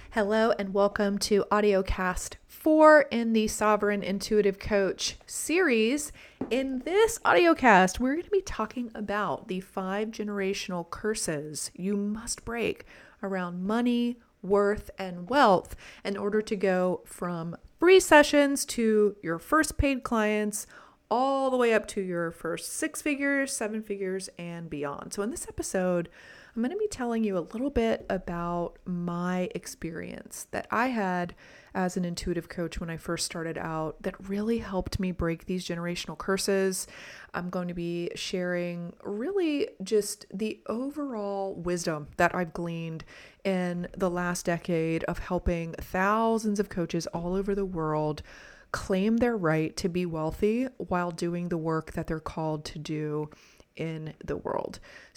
Hello and welcome to AudioCast 4 in the Sovereign Intuitive Coach series. In this AudioCast, we're going to be talking about the 5 generational curses you must break around money, worth, and wealth in order to go from free sessions to your first paid clients all the way up to your first 6 figures, 7 figures, and beyond. So in this episode, I'm going to be telling you a little bit about my experience that I had as an intuitive coach when I first started out that really helped me break these generational curses. I'm going to be sharing really just the overall wisdom that I've gleaned in the last decade of helping thousands of coaches all over the world claim their right to be wealthy while doing the work that they're called to do in the world.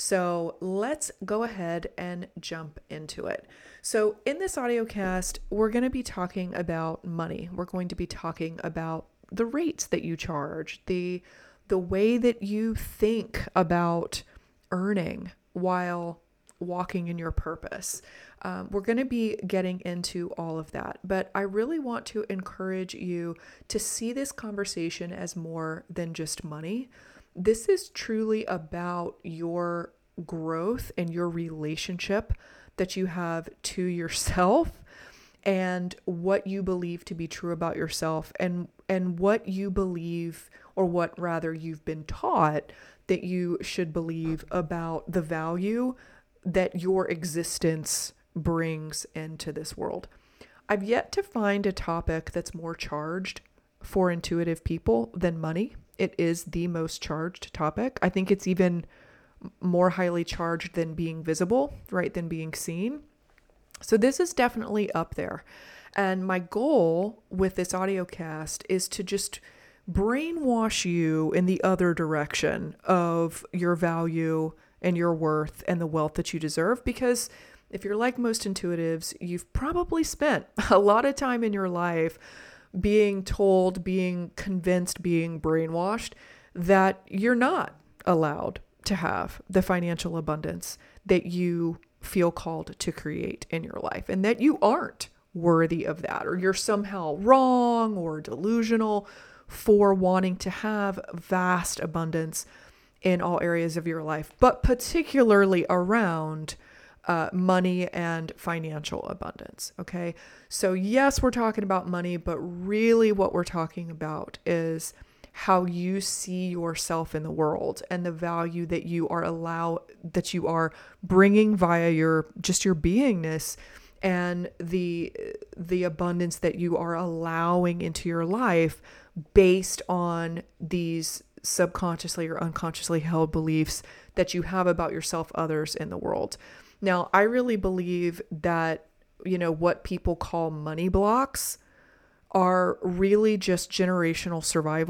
So let's go ahead and jump into it. So in this audiocast, we're going to be talking about money. We're going to be talking about the rates that you charge, the way that you think about earning while walking in your purpose. We're going to be getting into all of that, but I really want to encourage you to see this conversation as more than just money. This is truly about your growth and your relationship that you have to yourself and what you believe to be true about yourself and what you believe, or what rather you've been taught that you should believe about the value that your existence brings into this world. I've yet to find a topic that's more charged for intuitive people than money. It is the most charged topic. I think it's even more highly charged than being visible, right? Than being seen. So this is definitely up there. And my goal with this audiocast is to just brainwash you in the other direction of your value and your worth and the wealth that you deserve. Because if you're like most intuitives, you've probably spent a lot of time in your life being told, being convinced, being brainwashed that you're not allowed to have the financial abundance that you feel called to create in your life, and that you aren't worthy of that, or you're somehow wrong or delusional for wanting to have vast abundance in all areas of your life, but particularly around money and financial abundance. Okay. So yes, we're talking about money, but really what we're talking about is how you see yourself in the world and the value that you are bringing via your beingness, and the abundance that you are allowing into your life based on these subconsciously or unconsciously held beliefs that you have about yourself, others, in the world. Now, I really believe that, what people call money blocks are really just generational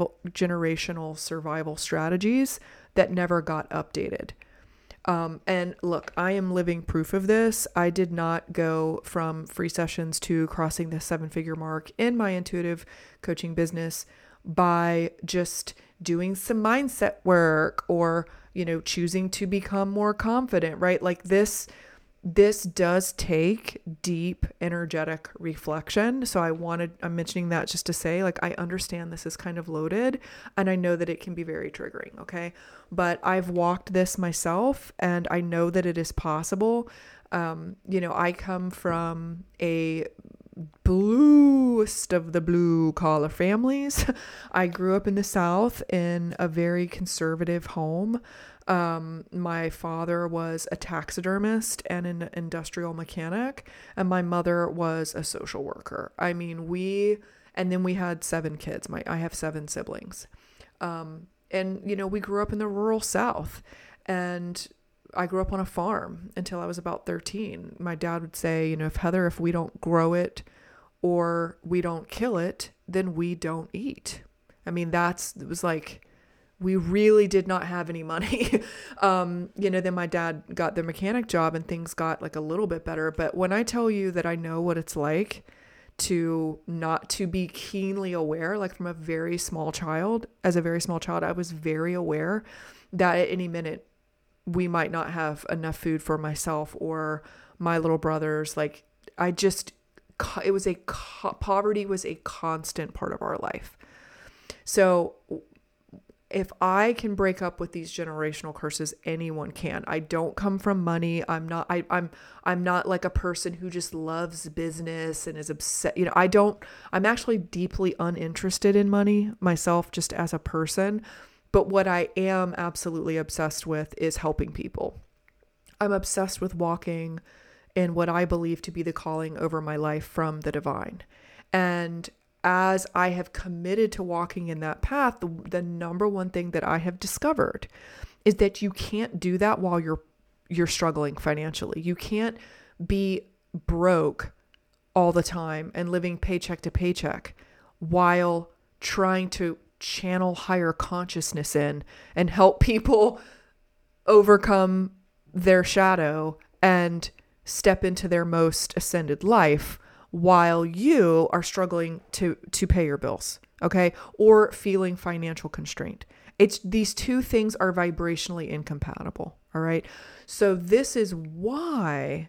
survival strategies that never got updated. And look, I am living proof of this. I did not go from free sessions to crossing the 7-figure mark in my intuitive coaching business by just doing some mindset work or, choosing to become more confident, right? Like this does take deep energetic reflection. So I'm mentioning that just to say, like, I understand this is kind of loaded and I know that it can be very triggering. Okay. But I've walked this myself and I know that it is possible. I come from a bluest of the blue collar families. I grew up in the South in a very conservative home. My father was a taxidermist and an industrial mechanic, and my mother was a social worker. I mean, and then we had 7 kids. I have 7 siblings. And we grew up in the rural South, and I grew up on a farm until I was about 13. My dad would say, if we don't grow it or we don't kill it, then we don't eat. I mean, it was like, we really did not have any money. Then my dad got the mechanic job and things got like a little bit better. But when I tell you that I know what it's like to not to be keenly aware, like from as a very small child, I was very aware that at any minute we might not have enough food for myself or my little brothers. Like, I just poverty was a constant part of our life. So if I can break up with these generational curses, anyone can. I don't come from money. I'm not like a person who just loves business and is upset. I'm actually deeply uninterested in money myself, just as a person. But what I am absolutely obsessed with is helping people. I'm obsessed with walking in what I believe to be the calling over my life from the divine. And as I have committed to walking in that path, the number one thing that I have discovered is that you can't do that while you're struggling financially. You can't be broke all the time and living paycheck to paycheck while trying to channel higher consciousness in and help people overcome their shadow and step into their most ascended life while you are struggling to pay your bills, okay? Or feeling financial constraint. These two things are vibrationally incompatible, all right? So this is why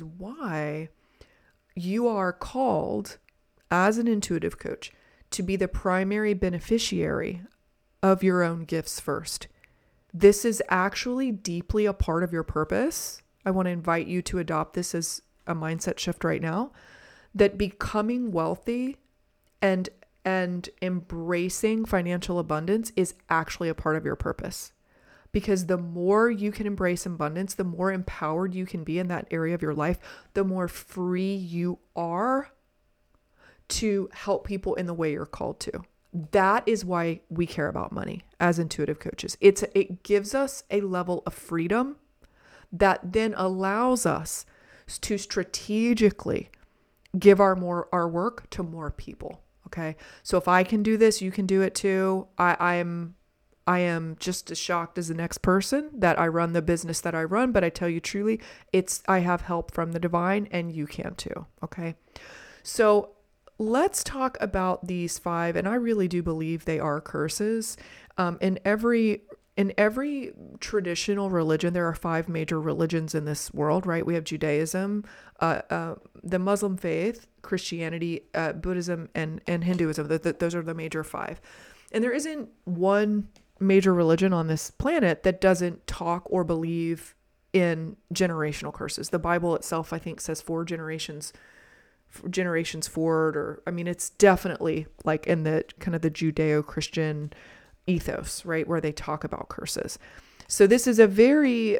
you are called as an intuitive coach to be the primary beneficiary of your own gifts first. This is actually deeply a part of your purpose. I want to invite you to adopt this as a mindset shift right now. That becoming wealthy and embracing financial abundance is actually a part of your purpose. Because the more you can embrace abundance, the more empowered you can be in that area of your life, the more free you are to help people in the way you're called to. That is why we care about money as intuitive coaches. It gives us a level of freedom that then allows us to strategically give our work to more people. Okay. So if I can do this, you can do it too. I am just as shocked as the next person that I run the business that I run, but I tell you truly, I have help from the divine and you can too. Okay. So let's talk about these 5. And I really do believe they are curses. In every traditional religion, there are 5 major religions in this world, right? We have Judaism, the Muslim faith, Christianity, Buddhism, and Hinduism. Those are the major 5. And there isn't one major religion on this planet that doesn't talk or believe in generational curses. The Bible itself, I think, says 4 generations forward, it's definitely like in the kind of the Judeo-Christian ethos, right? Where they talk about curses. So this is a very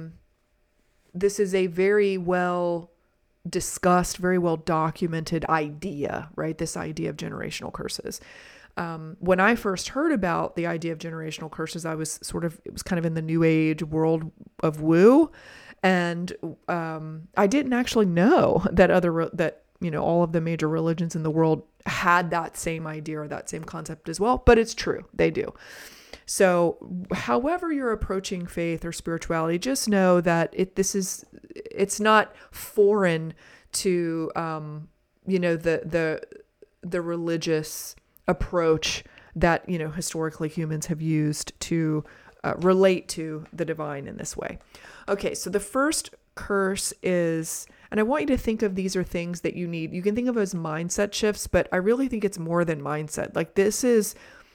well discussed, very well documented idea, right? This idea of generational curses. When I first heard about the idea of generational curses, it was kind of in the new age world of woo. And I didn't actually know that all of the major religions in the world had that same idea or that same concept as well, but it's true. They do. So however you're approaching faith or spirituality, just know that it's not foreign to, the religious approach that, historically humans have used to relate to the divine in this way. Okay. So the first curse is, and I want you to think of these are things that you need. You can think of as mindset shifts, but I really think it's more than mindset. Like this is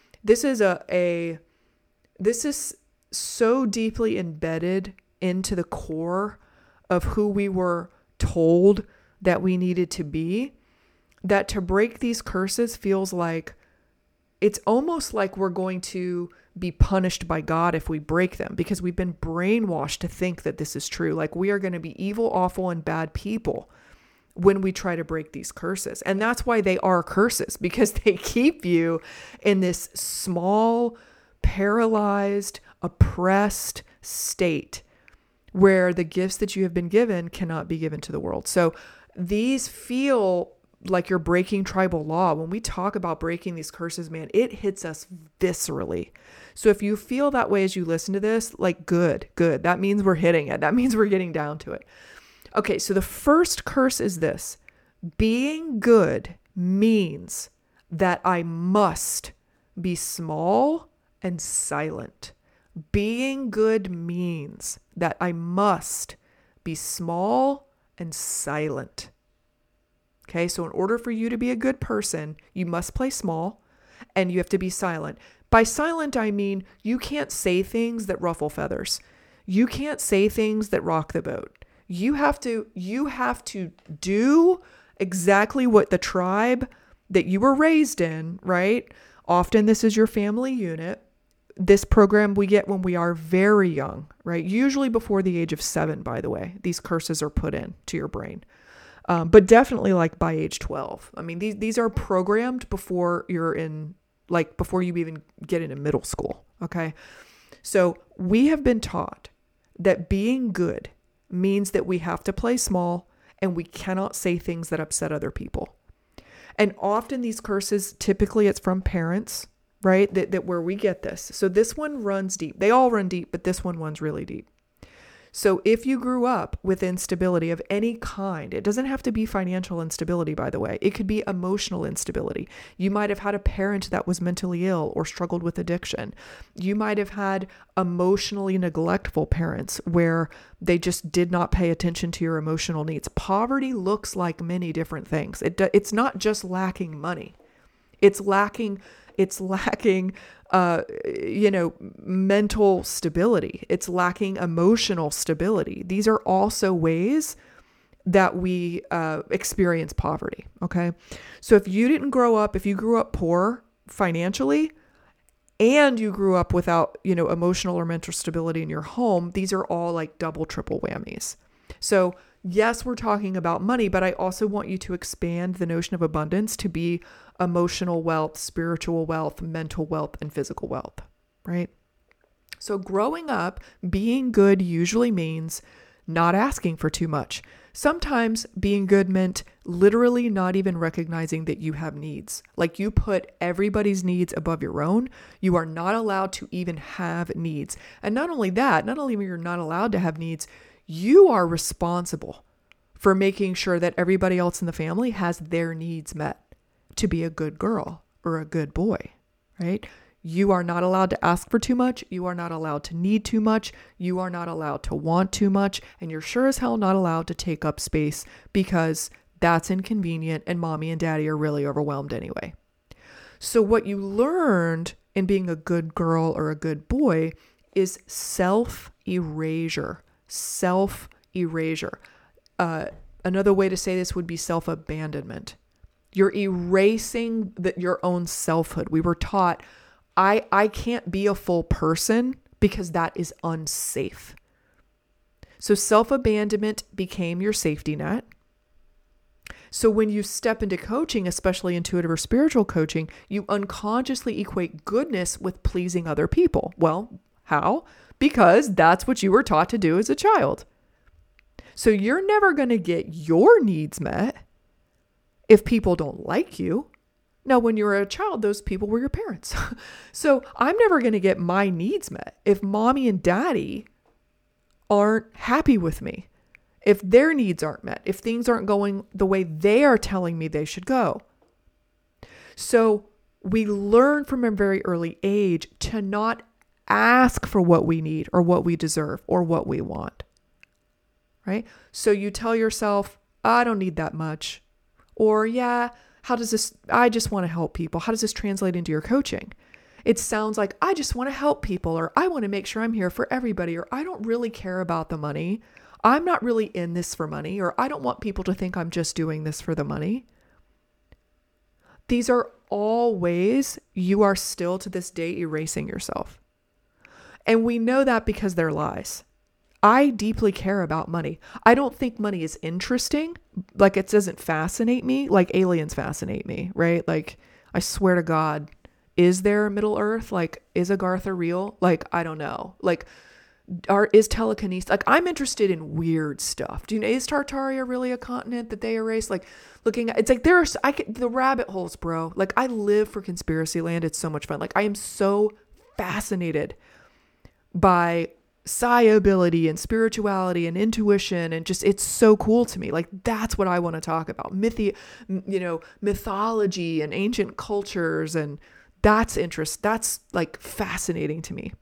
so deeply embedded into the core of who we were told that we needed to be, that to break these curses feels like it's almost like we're going to be punished by God if we break them, because we've been brainwashed to think that this is true. Like we are going to be evil, awful, and bad people when we try to break these curses. And that's why they are curses, because they keep you in this small, paralyzed, oppressed state where the gifts that you have been given cannot be given to the world. So these feel like you're breaking tribal law. When we talk about breaking these curses, man, it hits us viscerally. So if you feel that way as you listen to this, like good. That means we're hitting it. That means we're getting down to it. Okay, so the first curse is this. Being good means that I must be small and silent. Being good means that I must be small and silent. Okay, so in order for you to be a good person, you must play small and you have to be silent. By silent, I mean you can't say things that ruffle feathers. You can't say things that rock the boat. You have to do exactly what the tribe that you were raised in, right? Often this is your family unit. This program we get when we are very young, right? Usually before the age of 7, by the way. These curses are put in to your brain. But definitely like by age 12. I mean, these are programmed before you're in, like before you even get into middle school. Okay. So we have been taught that being good means that we have to play small and we cannot say things that upset other people. And often these curses, typically it's from parents, right? That where we get this. So this one runs deep. They all run deep, but this one runs really deep. So if you grew up with instability of any kind, it doesn't have to be financial instability, by the way. It could be emotional instability. You might have had a parent that was mentally ill or struggled with addiction. You might have had emotionally neglectful parents where they just did not pay attention to your emotional needs. Poverty looks like many different things. It's not just lacking money. It's lacking mental stability. It's lacking emotional stability. These are also ways that we experience poverty. Okay. So if you grew up poor financially and you grew up without, emotional or mental stability in your home, these are all like double, triple whammies. So yes, we're talking about money, but I also want you to expand the notion of abundance to be emotional wealth, spiritual wealth, mental wealth, and physical wealth, right? So growing up, being good usually means not asking for too much. Sometimes being good meant literally not even recognizing that you have needs. Like you put everybody's needs above your own. You are not allowed to even have needs. And not only that, not only are you not allowed to have needs, you are responsible for making sure that everybody else in the family has their needs met to be a good girl or a good boy, right? You are not allowed to ask for too much. You are not allowed to need too much. You are not allowed to want too much. And you're sure as hell not allowed to take up space because that's inconvenient and mommy and daddy are really overwhelmed anyway. So what you learned in being a good girl or a good boy is self-erasure. Self-erasure. Another way to say this would be self-abandonment. You're erasing your own selfhood. We were taught, I can't be a full person because that is unsafe. So self-abandonment became your safety net. So when you step into coaching, especially intuitive or spiritual coaching, you unconsciously equate goodness with pleasing other people. Well, how? Because that's what you were taught to do as a child. So you're never going to get your needs met if people don't like you. Now, when you were a child, those people were your parents. So I'm never going to get my needs met if mommy and daddy aren't happy with me, if their needs aren't met, if things aren't going the way they are telling me they should go. So we learn from a very early age to not ask for what we need or what we deserve or what we want, right? So you tell yourself, I don't need that much. Or yeah, I just want to help people. How does this translate into your coaching? It sounds like I just want to help people, or I want to make sure I'm here for everybody, or I don't really care about the money. I'm not really in this for money, or I don't want people to think I'm just doing this for the money. These are all ways you are still to this day erasing yourself. And we know that because they're lies. I deeply care about money. I don't think money is interesting. Like it doesn't fascinate me like aliens fascinate me, right? Like I swear to God, is there a Middle Earth? Like is Agartha real? Like, I don't know. Like is telekinesis, like I'm interested in weird stuff. Do you know, is Tartaria really a continent that they erased? Like looking at, it's like the rabbit holes, bro. Like I live for conspiracy land. It's so much fun. Like I am so fascinated by psi ability and spirituality and intuition, and just it's so cool to me. Like that's what I want to talk about. Mythology and ancient cultures, and that's like fascinating to me.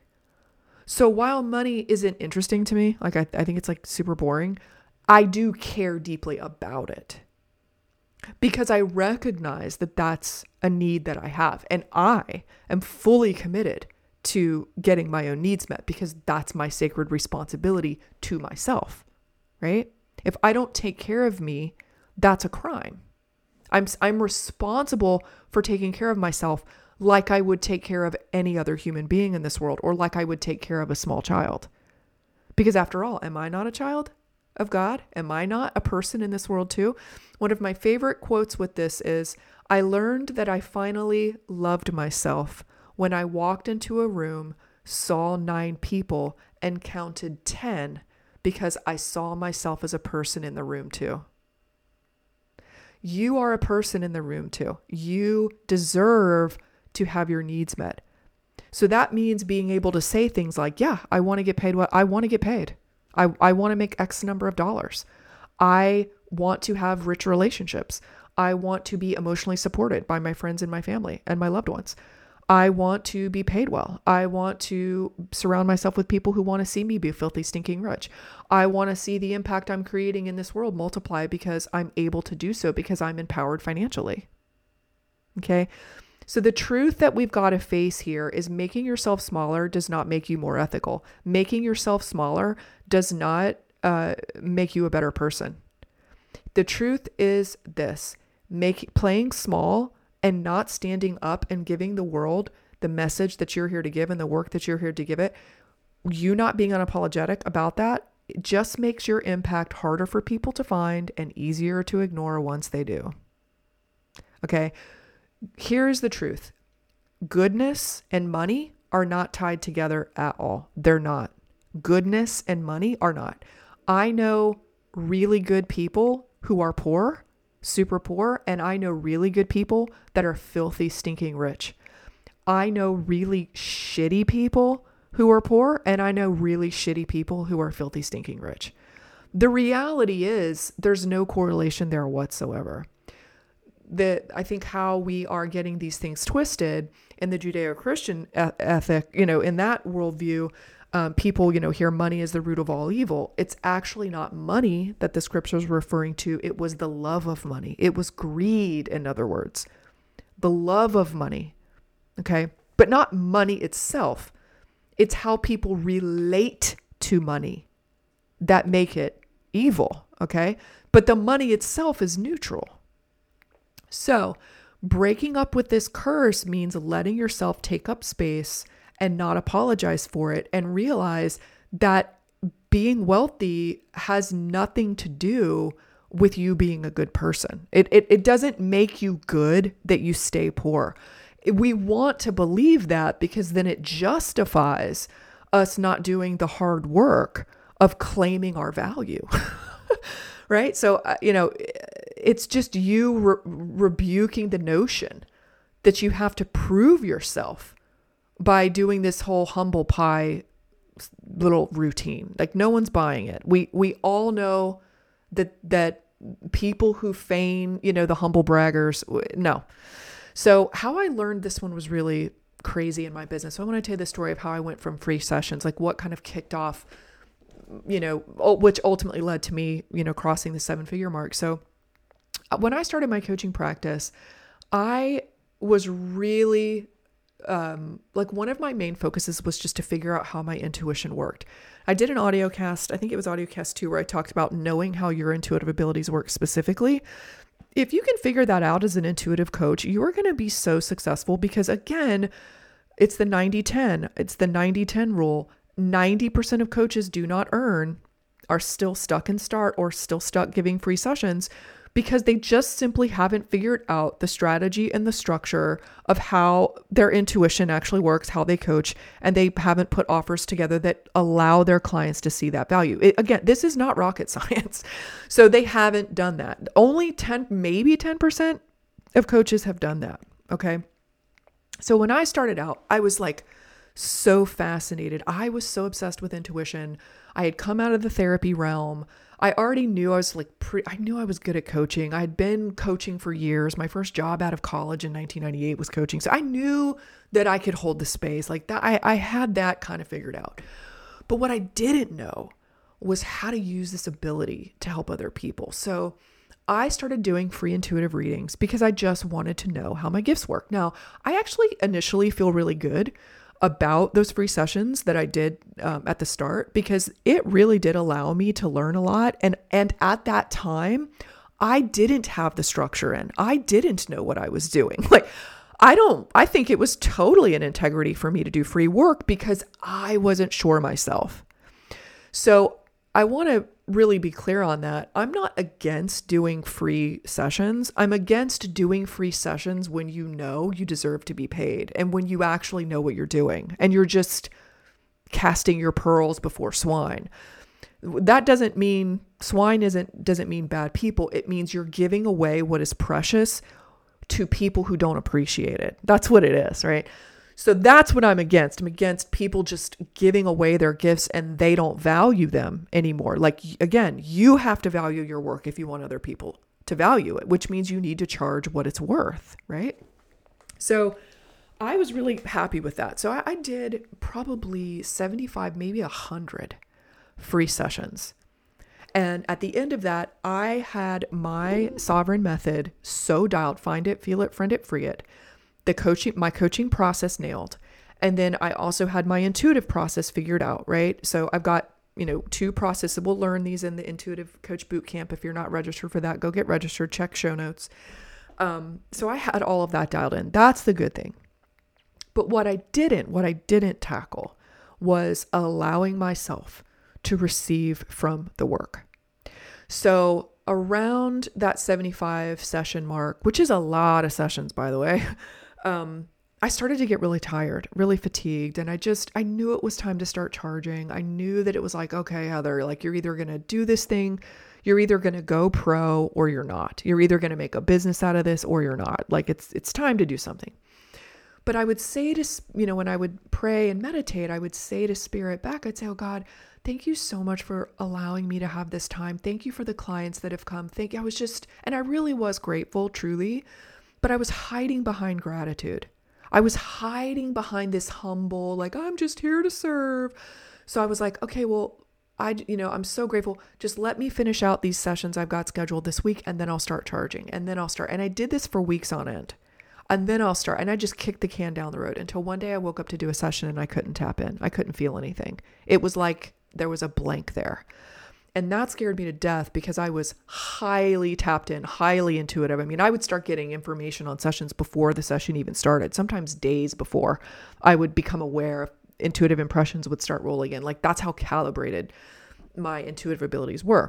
So while money isn't interesting to me, like I think it's like super boring, I do care deeply about it. because I recognize that that's a need that I have. And I am fully committed to getting my own needs met because that's my sacred responsibility to myself, right? If I don't take care of me, that's a crime. I'm responsible for taking care of myself like I would take care of any other human being in this world, or like I would take care of a small child. Because after all, am I not a child of God? Am I not a person in this world too? One of my favorite quotes with this is, I learned that I finally loved myself when I walked into a room, saw 9 people, and counted 10 because I saw myself as a person in the room too. You are a person in the room too. You deserve to have your needs met. So that means being able to say things like, yeah, I want to get paid what I want to get paid. I want to make X number of dollars. I want to have rich relationships. I want to be emotionally supported by my friends and my family and my loved ones. I want to be paid well. I want to surround myself with people who want to see me be filthy, stinking rich. I want to see the impact I'm creating in this world multiply because I'm able to do so because I'm empowered financially. Okay. So the truth that we've got to face here is making yourself smaller does not make you more ethical. Making yourself smaller does not make you a better person. The truth is this: playing small and not standing up and giving the world the message that you're here to give and the work that you're here to give it, you not being unapologetic about that, it just makes your impact harder for people to find and easier to ignore once they do. Okay. Here's the truth. Goodness and money are not tied together at all. They're not. Goodness and money are not. I know really good people who are poor, super poor, and I know really good people that are filthy, stinking rich. I know really shitty people who are poor, and I know really shitty people who are filthy, stinking rich. The reality is there's no correlation there whatsoever. That I think how we are getting these things twisted in the Judeo-Christian ethic, in that worldview, people, hear money is the root of all evil. It's actually not money that the scripture is referring to. It was the love of money. It was greed, in other words, the love of money. Okay. But not money itself. It's how people relate to money that make it evil. Okay. But the money itself is neutral. So breaking up with this curse means letting yourself take up space and not apologize for it, and realize that being wealthy has nothing to do with you being a good person. It doesn't make you good that you stay poor. We want to believe that because then it justifies us not doing the hard work of claiming our value. Right? So, it's just you rebuking the notion that you have to prove yourself by doing this whole humble pie little routine. Like, no one's buying it. We all know that people who feign, the humble braggers, no. So how I learned this one was really crazy in my business. So I want to tell you the story of how I went from free sessions, like what kind of kicked off, which ultimately led to me, crossing the 7-figure mark. So when I started my coaching practice, I was really, one of my main focuses was just to figure out how my intuition worked. I did an audio cast, I think it was audio cast 2, where I talked about knowing how your intuitive abilities work specifically. If you can figure that out as an intuitive coach, you are going to be so successful because, again, it's the 90-10. It's the 90-10 rule. 90% of coaches do not earn, are still stuck in start or still stuck giving free sessions because they just simply haven't figured out the strategy and the structure of how their intuition actually works, how they coach, and they haven't put offers together that allow their clients to see that value. Again, this is not rocket science. So they haven't done that. Only 10% of coaches have done that. Okay. So when I started out, I was so fascinated. I was so obsessed with intuition. I had come out of the therapy realm. I already knew I was I knew I was good at coaching. I had been coaching for years. My first job out of college in 1998 was coaching. So I knew that I could hold the space like that. I had that kind of figured out. But what I didn't know was how to use this ability to help other people. So I started doing free intuitive readings because I just wanted to know how my gifts work. Now, I actually initially feel really good about those free sessions that I did at the start, because it really did allow me to learn a lot. And at that time, I didn't have the structure in. I didn't know what I was doing. Like, I think it was totally an integrity for me to do free work because I wasn't sure myself. So I want to really be clear on that. I'm not against doing free sessions. I'm against doing free sessions when you know you deserve to be paid and when you actually know what you're doing and you're just casting your pearls before swine. That doesn't mean doesn't mean bad people. It means you're giving away what is precious to people who don't appreciate it. That's what it is, right? So that's what I'm against. I'm against people just giving away their gifts and they don't value them anymore. Like, again, you have to value your work if you want other people to value it, which means you need to charge what it's worth, right? So I was really happy with that. So I did probably 75, maybe 100 free sessions. And at the end of that, I had my sovereign method so dialed, find it, feel it, friend it, free it. My coaching process nailed. And then I also had my intuitive process figured out, right? So I've got, 2 processes. We'll learn these in the Intuitive Coach Bootcamp. If you're not registered for that, go get registered, check show notes. So I had all of that dialed in. That's the good thing. But what I didn't tackle was allowing myself to receive from the work. So around that 75 session mark, which is a lot of sessions, by the way, I started to get really tired, really fatigued. And I knew it was time to start charging. I knew that it was like, okay, Heather, like you're either going to do this thing, you're either going to go pro or you're not. You're either going to make a business out of this or you're not. Like it's time to do something. But I would say when I would pray and meditate, I would say to Spirit back, I'd say, oh God, thank you so much for allowing me to have this time. Thank you for the clients that have come. And I really was grateful, truly, but I was hiding behind gratitude. I was hiding behind this humble, like, I'm just here to serve. So I was like, okay, well, I'm so grateful. Just let me finish out these sessions I've got scheduled this week, and then I'll start charging. And I did this for weeks on end. And then I'll start. And I just kicked the can down the road until one day I woke up to do a session and I couldn't tap in. I couldn't feel anything. It was like there was a blank there. And that scared me to death because I was highly tapped in, highly intuitive. I mean, I would start getting information on sessions before the session even started, sometimes days before I would become aware intuitive impressions would start rolling in. Like, that's how calibrated my intuitive abilities were.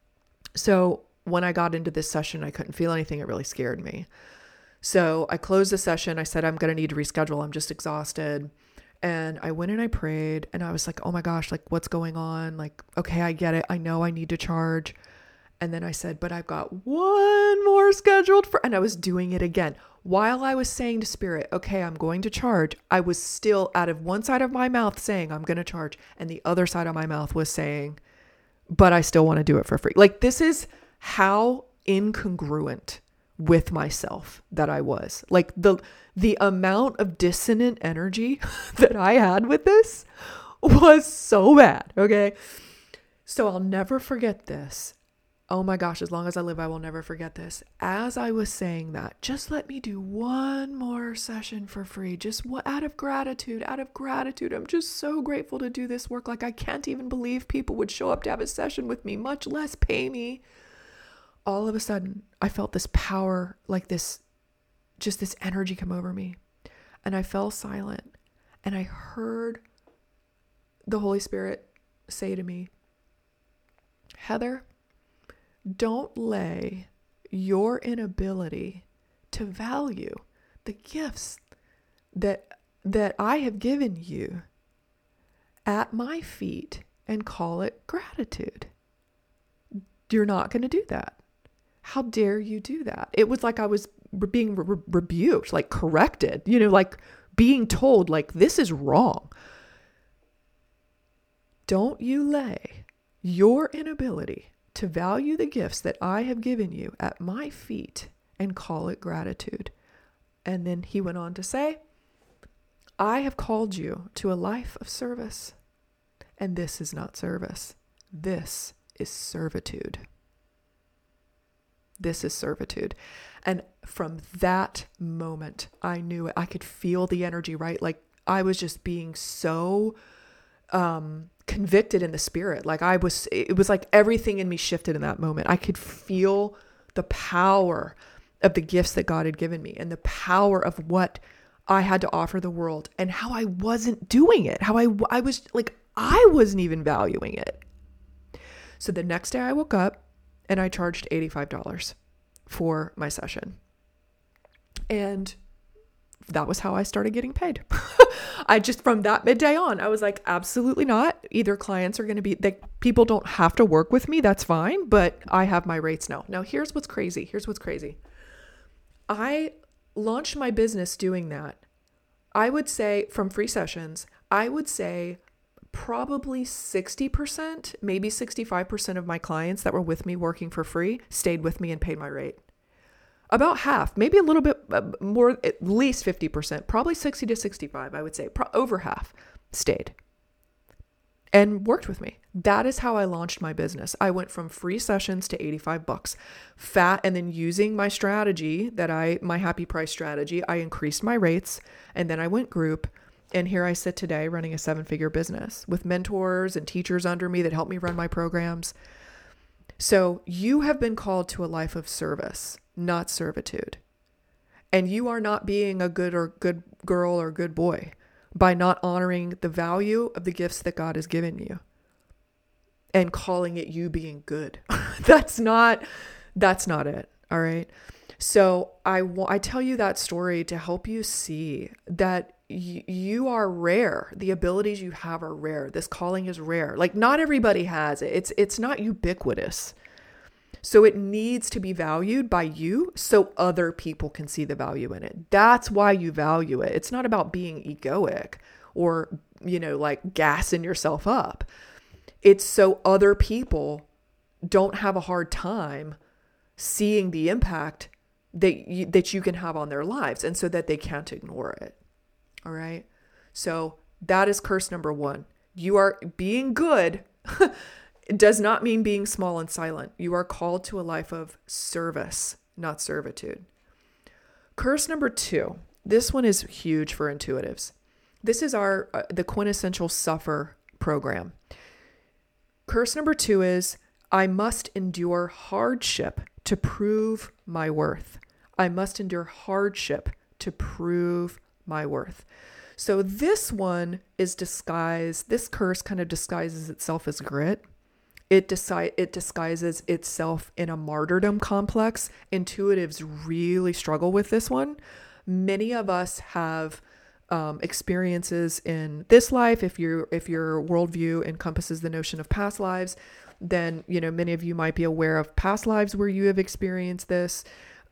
So when I got into this session, I couldn't feel anything. It really scared me. So I closed the session. I said, I'm going to need to reschedule. I'm just exhausted. And I went and I prayed and I was like, oh my gosh, like what's going on? Like, okay, I get it. I know I need to charge. And then I said, but I've got one more scheduled and I was doing it again. While I was saying to Spirit, okay, I'm going to charge, I was still out of one side of my mouth saying I'm going to charge. And the other side of my mouth was saying, but I still want to do it for free. Like, this is how incongruent with myself that I was. Like the amount of dissonant energy that I had with this was so bad. Okay. So I'll never forget this. Oh my gosh, as long as I live, I will never forget this. As I was saying that, just let me do one more session for free. Just out of gratitude. I'm just so grateful to do this work. Like, I can't even believe people would show up to have a session with me, much less pay me. All of a sudden, I felt this power, like this energy come over me. And I fell silent. And I heard the Holy Spirit say to me, Heather, don't lay your inability to value the gifts that I have given you at my feet and call it gratitude. You're not going to do that. How dare you do that? It was like I was being rebuked, like corrected, like being told, like, this is wrong. Don't you lay your inability to value the gifts that I have given you at my feet and call it gratitude. And then he went on to say, I have called you to a life of service. And this is not service. This is servitude. This is servitude. And from that moment, I knew it. I could feel the energy, right? Like I was just being so convicted in the spirit. Like it was like everything in me shifted in that moment. I could feel the power of the gifts that God had given me and the power of what I had to offer the world and how I wasn't doing it. How I was like, I wasn't even valuing it. So the next day I woke up and I charged $85 for my session. And that was how I started getting paid. From that midday on, I was like, absolutely not. Either clients are going to be, people don't have to work with me. That's fine. But I have my rates now. Now, here's what's crazy. I launched my business doing that. I would say from free sessions, I would say probably 60%, maybe 65% of my clients that were with me working for free stayed with me and paid my rate. About half, maybe a little bit more, at least 50%, probably 60 to 65, I would say, over half stayed and worked with me. That is how I launched my business. I went from free sessions to $85 fat. And then using my strategy my happy price strategy, I increased my rates and then I went group. And here I sit today running a 7-figure business with mentors and teachers under me that help me run my programs. So you have been called to a life of service, not servitude. And you are not being a good girl or good boy by not honoring the value of the gifts that God has given you and calling it you being good. That's not it. All right. So I tell you that story to help you see that you are rare. The abilities you have are rare. This calling is rare. Like not everybody has it. It's not ubiquitous. So it needs to be valued by you so other people can see the value in it. That's why you value it. It's not about being egoic or, like gassing yourself up. It's so other people don't have a hard time seeing the impact that you can have on their lives and so that they can't ignore it. All right. So that is curse number 1. You are being good. It does not mean being small and silent. You are called to a life of service, not servitude. Curse number 2. This one is huge for intuitives. This is the quintessential suffer program. Curse number 2 is I must endure hardship to prove my worth. I must endure hardship to prove my worth. So this one is disguised. This curse kind of disguises itself as grit. It disguises itself in a martyrdom complex. Intuitives really struggle with this one. Many of us have experiences in this life. If your worldview encompasses the notion of past lives, then many of you might be aware of past lives where you have experienced this.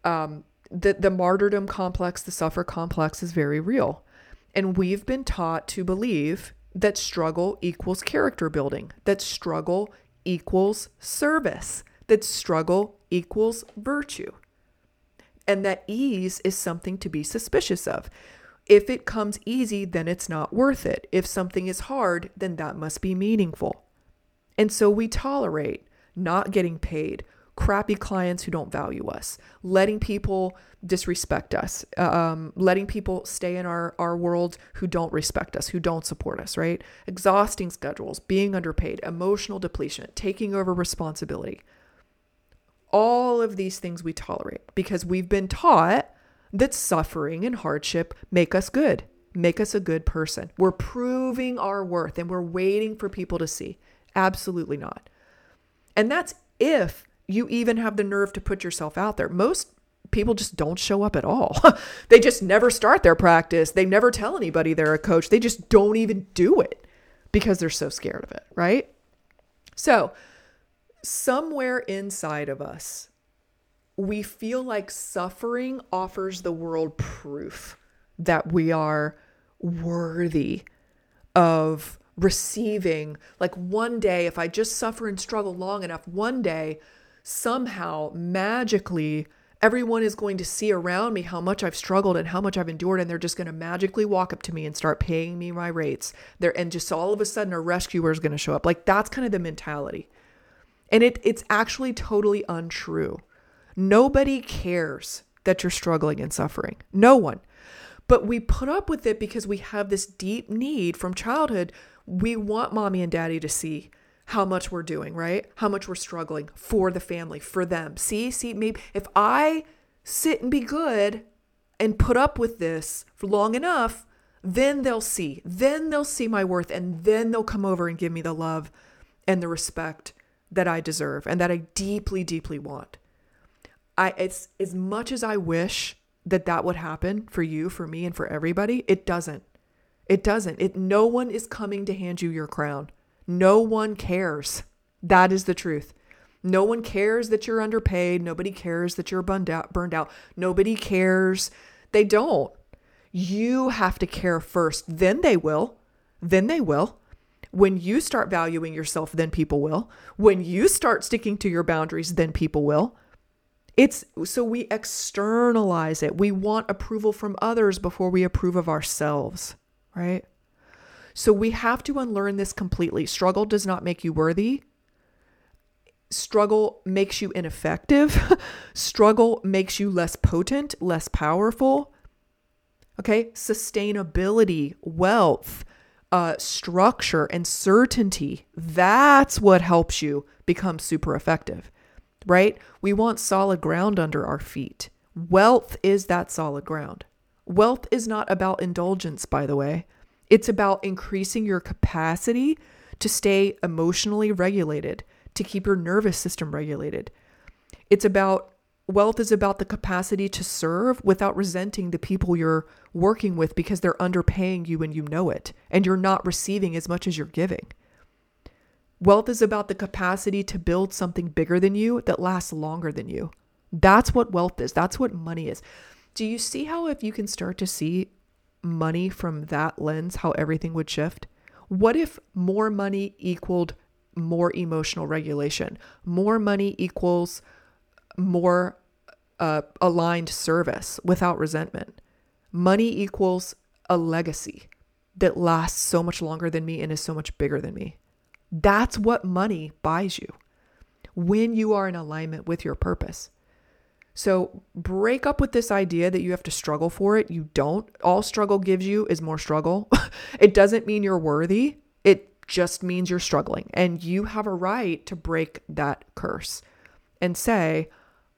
The martyrdom complex, the suffer complex is very real. And we've been taught to believe that struggle equals character building, that struggle equals service, that struggle equals virtue, and that ease is something to be suspicious of. If it comes easy, then it's not worth it. If something is hard, then that must be meaningful. And so we tolerate not getting paid, crappy clients who don't value us, letting people disrespect us, letting people stay in our world who don't respect us, who don't support us, right? Exhausting schedules, being underpaid, emotional depletion, taking over responsibility. All of these things we tolerate because we've been taught that suffering and hardship make us good, make us a good person. We're proving our worth and we're waiting for people to see. Absolutely not. And that's if you even have the nerve to put yourself out there. Most people just don't show up at all. They just never start their practice. They never tell anybody they're a coach. They just don't even do it because they're so scared of it, right? So somewhere inside of us, we feel like suffering offers the world proof that we are worthy of receiving. Like one day, if I just suffer and struggle long enough, one day, somehow, magically, everyone is going to see around me how much I've struggled and how much I've endured, and they're just going to magically walk up to me and start paying me my rates. And just all of a sudden, a rescuer is going to show up. Like that's kind of the mentality. And it's actually totally untrue. Nobody cares that you're struggling and suffering. No one. But we put up with it because we have this deep need from childhood. We want mommy and daddy to see how much we're doing, right? How much we're struggling for the family, for them. See, maybe if I sit and be good and put up with this for long enough, then they'll see my worth, and then they'll come over and give me the love and the respect that I deserve and that I deeply, deeply want. It's as much as I wish that would happen for you, for me, and for everybody, it doesn't. No one is coming to hand you your crown. No one cares. That is the truth. No one cares that you're underpaid. Nobody cares that you're burned out. Nobody cares. They don't. You have to care first. Then they will. When you start valuing yourself, then people will. When you start sticking to your boundaries, then people will. So we externalize it. We want approval from others before we approve of ourselves, right? So we have to unlearn this completely. Struggle does not make you worthy. Struggle makes you ineffective. Struggle makes you less potent, less powerful. Okay? Sustainability, wealth, structure, and certainty. That's what helps you become super effective, right? We want solid ground under our feet. Wealth is that solid ground. Wealth is not about indulgence, by the way. It's about increasing your capacity to stay emotionally regulated, to keep your nervous system regulated. Wealth is about the capacity to serve without resenting the people you're working with because they're underpaying you and you know it, and you're not receiving as much as you're giving. Wealth is about the capacity to build something bigger than you that lasts longer than you. That's what wealth is. That's what money is. Do you see how if you can start to see money from that lens, how everything would shift? What if more money equaled more emotional regulation? More money equals more aligned service without resentment. Money equals a legacy that lasts so much longer than me and is so much bigger than me. That's what money buys you when you are in alignment with your purpose. So break up with this idea that you have to struggle for it. You don't. All struggle gives you is more struggle. It doesn't mean you're worthy. It just means you're struggling. And you have a right to break that curse and say,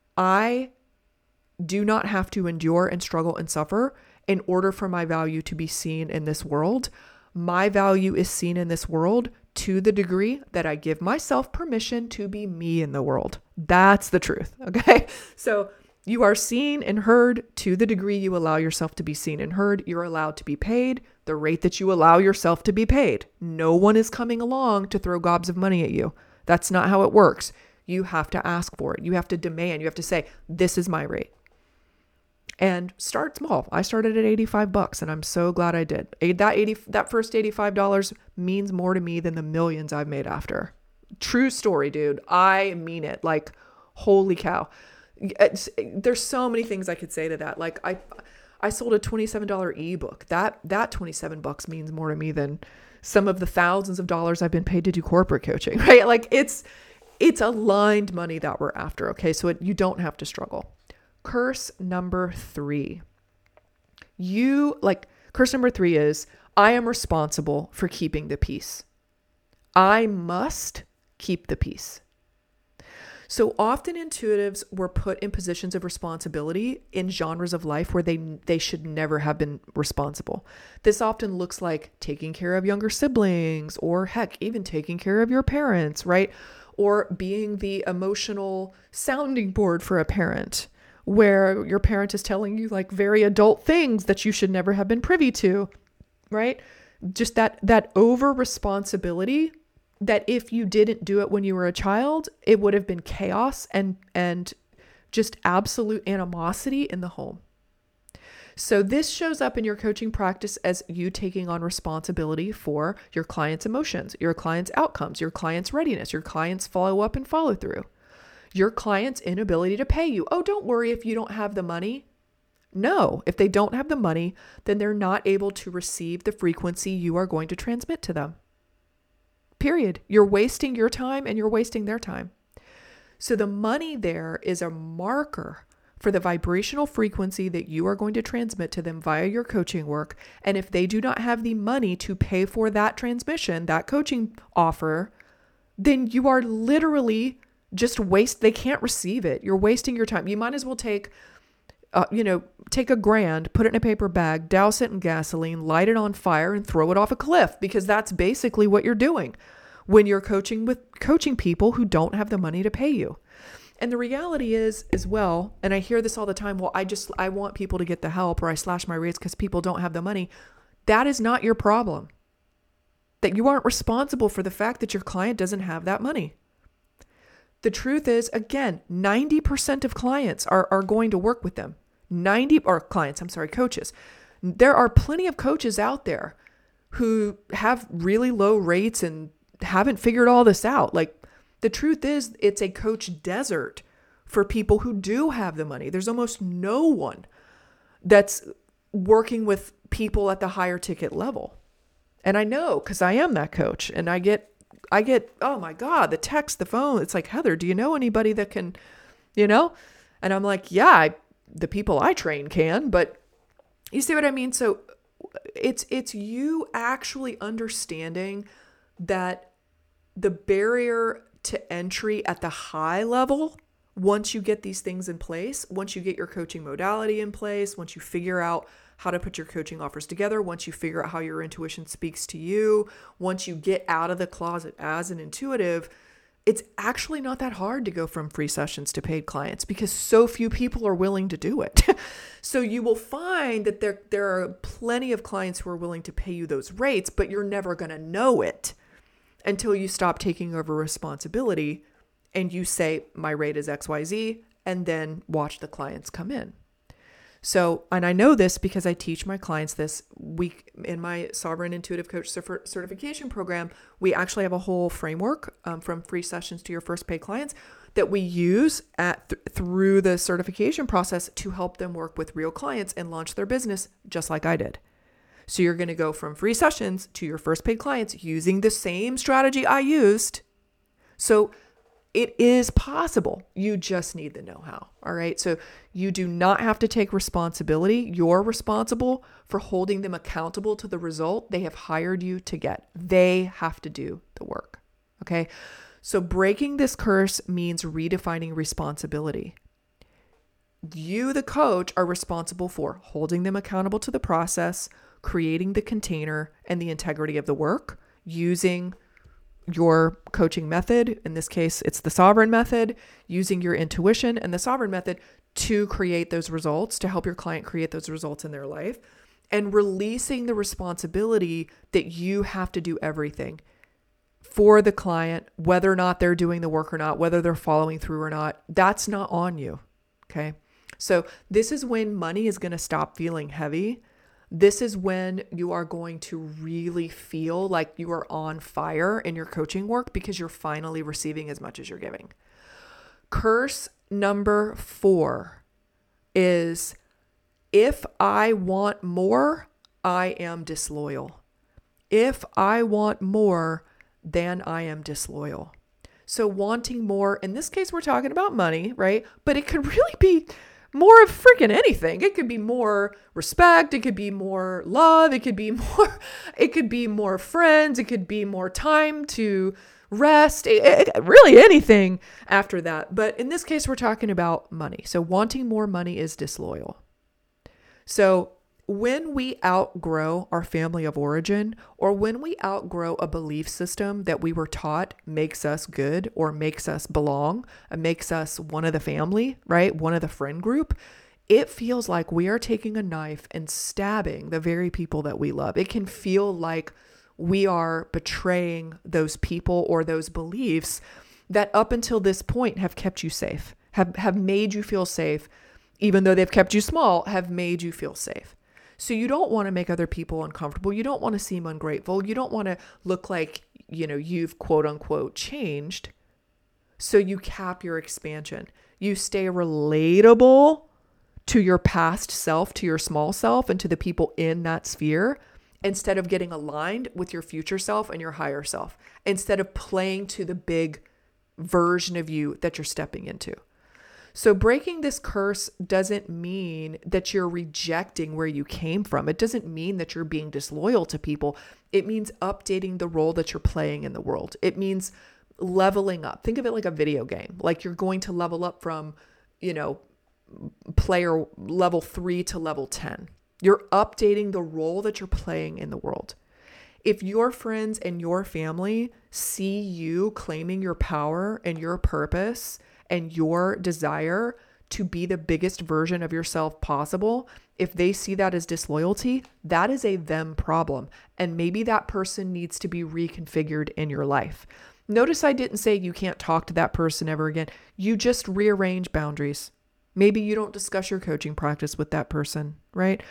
I do not have to endure and struggle and suffer in order for my value to be seen in this world. My value is seen in this world to the degree that I give myself permission to be me in the world. That's the truth. Okay. So you are seen and heard to the degree you allow yourself to be seen and heard. You're allowed to be paid the rate that you allow yourself to be paid. No one is coming along to throw gobs of money at you. That's not how it works. You have to ask for it. You have to demand. You have to say, this is my rate. And start small. I started at $85 and I'm so glad I did. That first $85 means more to me than the millions I've made after. True story, dude. I mean it. Like, holy cow. There's so many things I could say to that. Like I sold a $27 ebook. That $27 means more to me than some of the thousands of dollars I've been paid to do corporate coaching, right? Like it's aligned money that we're after. Okay. So you don't have to struggle. Curse number 3. Curse number 3 is, I am responsible for keeping the peace. I must keep the peace. So often intuitives were put in positions of responsibility in genres of life where they should never have been responsible. This often looks like taking care of younger siblings, or heck, even taking care of your parents, right? Or being the emotional sounding board for a parent, where your parent is telling you like very adult things that you should never have been privy to, right? Just that over responsibility, that if you didn't do it when you were a child, it would have been chaos and just absolute animosity in the home. So this shows up in your coaching practice as you taking on responsibility for your client's emotions, your client's outcomes, your client's readiness, your client's follow up and follow through, your client's inability to pay you. Oh, don't worry if you don't have the money. No, if they don't have the money, then they're not able to receive the frequency you are going to transmit to them. Period. You're wasting your time and you're wasting their time. So the money there is a marker for the vibrational frequency that you are going to transmit to them via your coaching work. And if they do not have the money to pay for that transmission, that coaching offer, then you are literally just they can't receive it. You're wasting your time. You might as well take $1,000, put it in a paper bag, douse it in gasoline, light it on fire, and throw it off a cliff, because that's basically what you're doing when you're coaching people who don't have the money to pay you. And the reality is as well, and I hear this all the time, well, I want people to get the help, or I slash my rates because people don't have the money. That is not your problem. That you aren't responsible for the fact that your client doesn't have that money. The truth is, again, 90% of clients are going to work with them. Coaches. There are plenty of coaches out there who have really low rates and haven't figured all this out. Like, the truth is, it's a coach desert for people who do have the money. There's almost no one that's working with people at the higher ticket level. And I know, because I am that coach, and I get, oh my God, the text, the phone. It's like, Heather, do you know anybody that can, And I'm like, yeah, the people I train can, but you see what I mean? So it's you actually understanding that the barrier to entry at the high level, once you get these things in place, once you get your coaching modality in place, once you figure out how to put your coaching offers together, once you figure out how your intuition speaks to you, once you get out of the closet as an intuitive, it's actually not that hard to go from free sessions to paid clients, because so few people are willing to do it. So you will find that there are plenty of clients who are willing to pay you those rates, but you're never going to know it until you stop taking over responsibility and you say, my rate is XYZ, and then watch the clients come in. So, and I know this because I teach my clients this week in my Sovereign Intuitive Coach certification program. We actually have a whole framework from free sessions to your first paid clients that we use through the certification process to help them work with real clients and launch their business just like I did. So you're going to go from free sessions to your first paid clients using the same strategy I used. So it is possible. You just need the know-how. All right. So you do not have to take responsibility. You're responsible for holding them accountable to the result they have hired you to get. They have to do the work. Okay. So breaking this curse means redefining responsibility. You, the coach, are responsible for holding them accountable to the process, creating the container and the integrity of the work, using your coaching method. In this case, it's the Sovereign method, using your intuition and the Sovereign method to create those results, to help your client create those results in their life, and releasing the responsibility that you have to do everything for the client, whether or not they're doing the work or not, whether they're following through or not. That's not on you. Okay. So this is when money is going to stop feeling heavy. This is when you are going to really feel like you are on fire in your coaching work, because you're finally receiving as much as you're giving. Curse number 4 is, if I want more, I am disloyal. If I want more, then I am disloyal. So wanting more, in this case, we're talking about money, right? But it could really be more of freaking anything. It could be more respect. It could be more love. It could be more friends. It could be more time to rest. Really anything after that. But in this case, we're talking about money. So wanting more money is disloyal. So when we outgrow our family of origin, or when we outgrow a belief system that we were taught makes us good or makes us belong and makes us one of the family, right? One of the friend group, it feels like we are taking a knife and stabbing the very people that we love. It can feel like we are betraying those people or those beliefs that up until this point have kept you safe, have made you feel safe, even though they've kept you small, have made you feel safe. So you don't want to make other people uncomfortable. You don't want to seem ungrateful. You don't want to look like, you've quote unquote changed. So you cap your expansion. You stay relatable to your past self, to your small self, and to the people in that sphere, instead of getting aligned with your future self and your higher self, instead of playing to the big version of you that you're stepping into. So breaking this curse doesn't mean that you're rejecting where you came from. It doesn't mean that you're being disloyal to people. It means updating the role that you're playing in the world. It means leveling up. Think of it like a video game. Like you're going to level up from, player level 3 to level 10. You're updating the role that you're playing in the world. If your friends and your family see you claiming your power and your purpose and your desire to be the biggest version of yourself possible, if they see that as disloyalty, that is a them problem. And maybe that person needs to be reconfigured in your life. Notice I didn't say you can't talk to that person ever again. You just rearrange boundaries. Maybe you don't discuss your coaching practice with that person, right?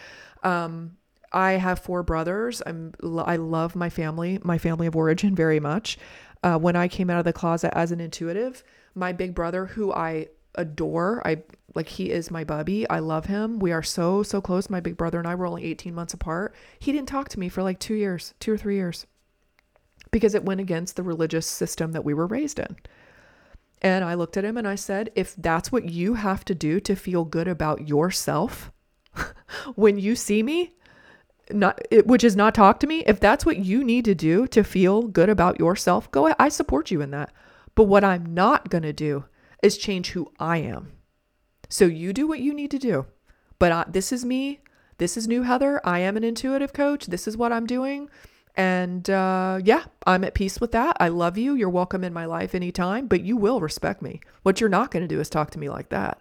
I have 4 brothers. I love my family of origin very much. When I came out of the closet as an intuitive, my big brother, who I adore, he is my bubby. I love him. We are so, so close. My big brother and I were only 18 months apart. He didn't talk to me for like 2 or 3 years, because it went against the religious system that we were raised in. And I looked at him and I said, if that's what you have to do to feel good about yourself, when you see me, which is not talk to me, if that's what you need to do to feel good about yourself, go ahead. I support you in that. But what I'm not going to do is change who I am. So you do what you need to do. But this is me. This is new Heather. I am an intuitive coach. This is what I'm doing. And I'm at peace with that. I love you. You're welcome in my life anytime, but you will respect me. What you're not going to do is talk to me like that.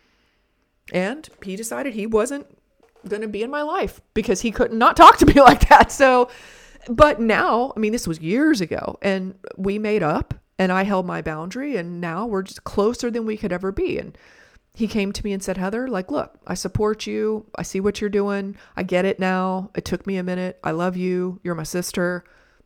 And he decided he wasn't going to be in my life because he could not talk to me like that. So, but now, this was years ago, and we made up and I held my boundary, and now we're just closer than we could ever be. And he came to me and said, Heather, look, I support you. I see what you're doing. I get it now. It took me a minute. I love you. You're my sister.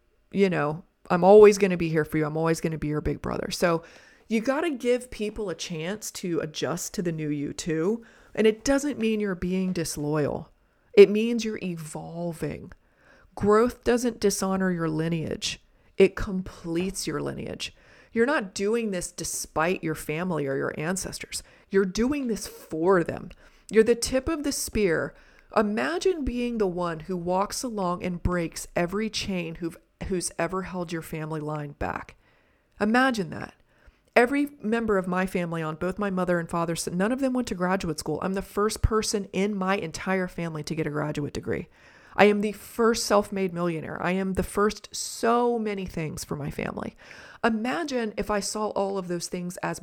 I'm always going to be here for you. I'm always going to be your big brother. So you got to give people a chance to adjust to the new you too. And it doesn't mean you're being disloyal. It means you're evolving. Growth doesn't dishonor your lineage. It completes your lineage. You're not doing this despite your family or your ancestors. You're doing this for them. You're the tip of the spear. Imagine being the one who walks along and breaks every chain who's ever held your family line back. Imagine that. Every member of my family on both my mother and father's side, none of them went to graduate school. I'm the first person in my entire family to get a graduate degree. I am the first self-made millionaire. I am the first so many things for my family. Imagine if I saw all of those things as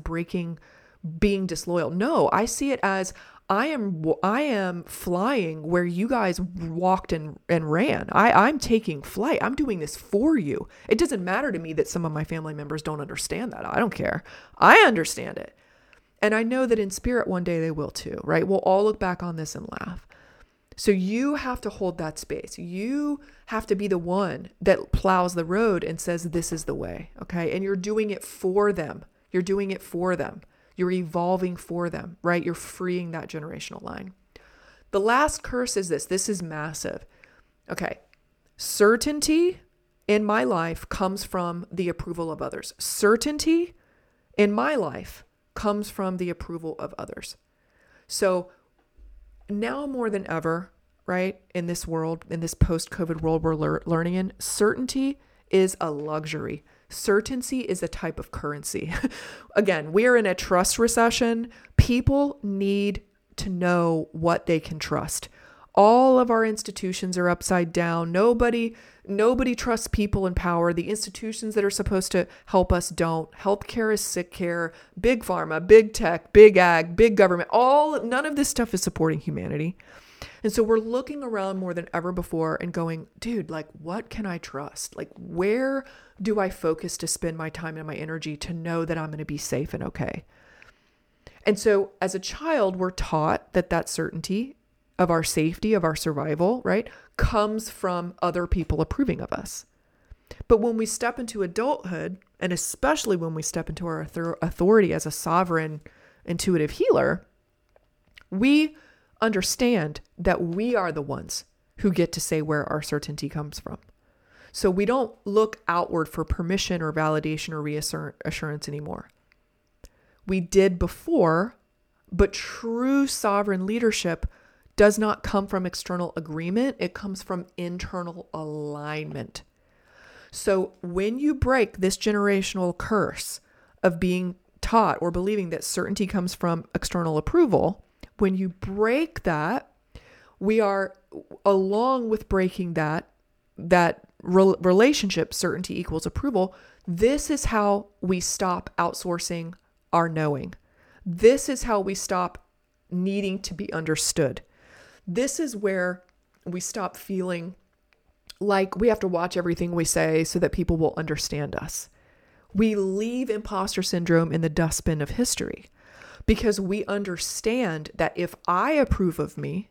being disloyal. No, I see it as I am flying where you guys walked and ran. I'm taking flight. I'm doing this for you. It doesn't matter to me that some of my family members don't understand that. I don't care. I understand it. And I know that in spirit one day they will too, right? We'll all look back on this and laugh. So you have to hold that space. You have to be the one that plows the road and says, this is the way. Okay. And you're doing it for them. You're doing it for them. You're evolving for them, right? You're freeing that generational line. The last curse is this. This is massive. Okay. Certainty in my life comes from the approval of others. Certainty in my life comes from the approval of others. So now more than ever, right, in this world, in this post-COVID world we're learning in, certainty is a luxury. Certainty is a type of currency. Again, we are in a trust recession. People need to know what they can trust. All of our institutions are upside down. Nobody trusts people in power. The institutions that are supposed to help us don't. Healthcare is sick care. Big pharma, big tech, big ag, big government. None of this stuff is supporting humanity. And so we're looking around more than ever before and going, dude, what can I trust? Where do I focus to spend my time and my energy to know that I'm going to be safe and okay? And so as a child, we're taught that certainty of our safety, of our survival, right, comes from other people approving of us. But when we step into adulthood, and especially when we step into our authority as a sovereign intuitive healer, we understand that we are the ones who get to say where our certainty comes from. So we don't look outward for permission or validation or reassurance anymore. We did before, but true sovereign leadership does not come from external agreement. It comes from internal alignment. So when you break this generational curse of being taught or believing that certainty comes from external approval, when you break that, we are, along with breaking that relationship, certainty equals approval, this is how we stop outsourcing our knowing. This is how we stop needing to be understood. This is where we stop feeling like we have to watch everything we say so that people will understand us. We leave imposter syndrome in the dustbin of history because we understand that if I approve of me,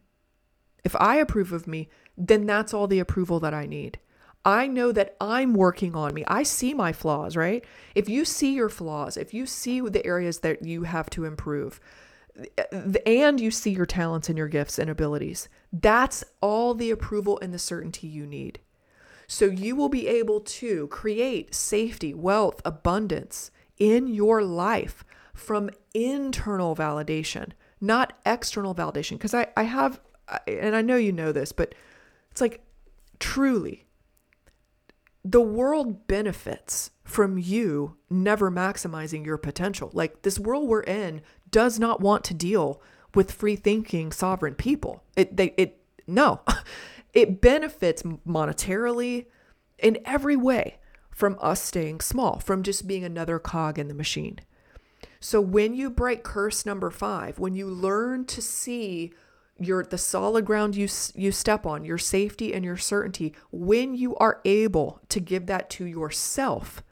then that's all the approval that I need. I know that I'm working on me. I see my flaws, right? If you see your flaws, if you see the areas that you have to improve, and you see your talents and your gifts and abilities, that's all the approval and the certainty you need. So you will be able to create safety, wealth, abundance in your life from internal validation, not external validation. Because I have, and I know you know this, but it's like truly, the world benefits from you never maximizing your potential. Like this world we're in does not want to deal with free thinking sovereign people. No, it benefits monetarily in every way from us staying small, from just being another cog in the machine. So when you break curse number 5, when you learn to see the solid ground you step on, your safety and your certainty, when you are able to give that to yourself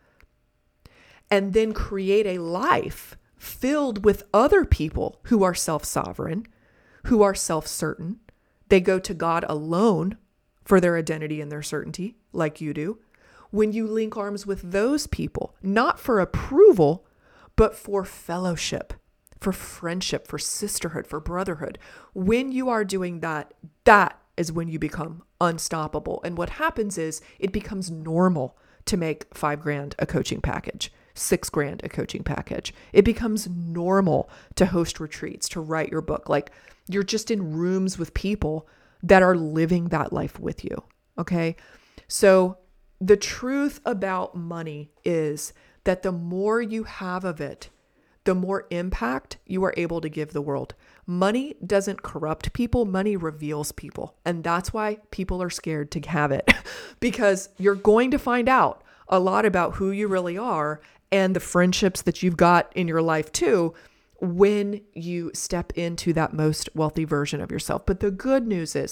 and then create a life filled with other people who are self-sovereign, who are self-certain, they go to God alone for their identity and their certainty, like you do. When you link arms with those people, not for approval, but for fellowship, for friendship, for sisterhood, for brotherhood. When you are doing that, that is when you become unstoppable. And what happens is it becomes normal to make $5,000 a coaching package, $6,000 a coaching package. It becomes normal to host retreats, to write your book. Like you're just in rooms with people that are living that life with you. Okay. So the truth about money is that the more you have of it, the more impact you are able to give the world. Money doesn't corrupt people. Money reveals people. And that's why people are scared to have it because you're going to find out a lot about who you really are and the friendships that you've got in your life too, when you step into that most wealthy version of yourself. But the good news is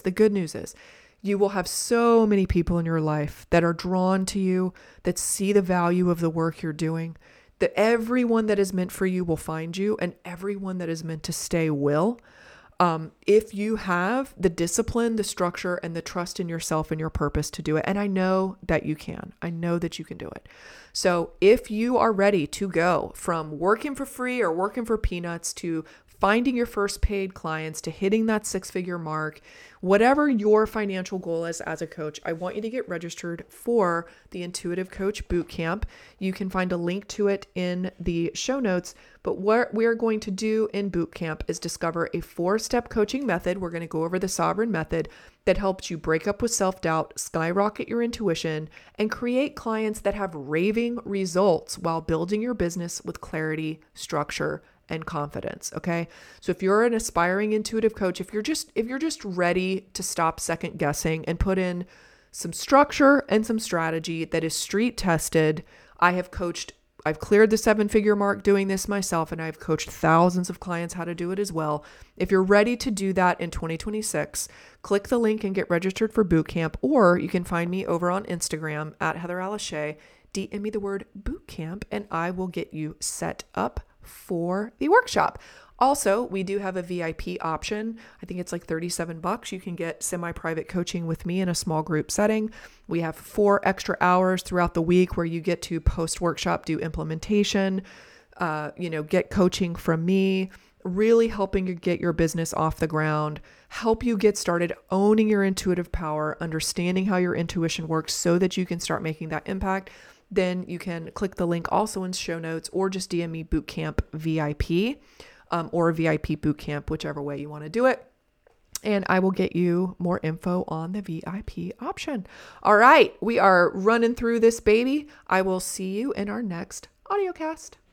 you will have so many people in your life that are drawn to you, that see the value of the work you're doing, that everyone that is meant for you will find you and everyone that is meant to stay will. If you have the discipline, the structure, and the trust in yourself and your purpose to do it. And I know that you can. I know that you can do it. So if you are ready to go from working for free or working for peanuts to finding your first paid clients to hitting that 6-figure mark, whatever your financial goal is as a coach, I want you to get registered for the Intuitive Coach Bootcamp. You can find a link to it in the show notes. But what we are going to do in Bootcamp is discover a 4-step coaching method. We're going to go over the Sovereign Method that helps you break up with self-doubt, skyrocket your intuition, and create clients that have raving results while building your business with clarity, structure, and confidence. Okay. So if you're an aspiring intuitive coach, if you're just ready to stop second guessing and put in some structure and some strategy that is street tested, I've cleared the 7-figure mark doing this myself, and I've coached thousands of clients how to do it as well. If you're ready to do that in 2026, click the link and get registered for bootcamp, or you can find me over on Instagram at Heather Alice Shea. DM me the word bootcamp and I will get you set up for the workshop. Also, we do have a VIP option. I think it's like $37. You can get semi-private coaching with me in a small group setting. We have 4 extra hours throughout the week where you get to post-workshop, do implementation, get coaching from me. really helping you get your business off the ground, help you get started owning your intuitive power, understanding how your intuition works so that you can start making that impact, then you can click the link also in show notes or just DM me Bootcamp VIP or VIP Bootcamp, whichever way you want to do it. And I will get you more info on the VIP option. All right, we are running through this baby. I will see you in our next audiocast.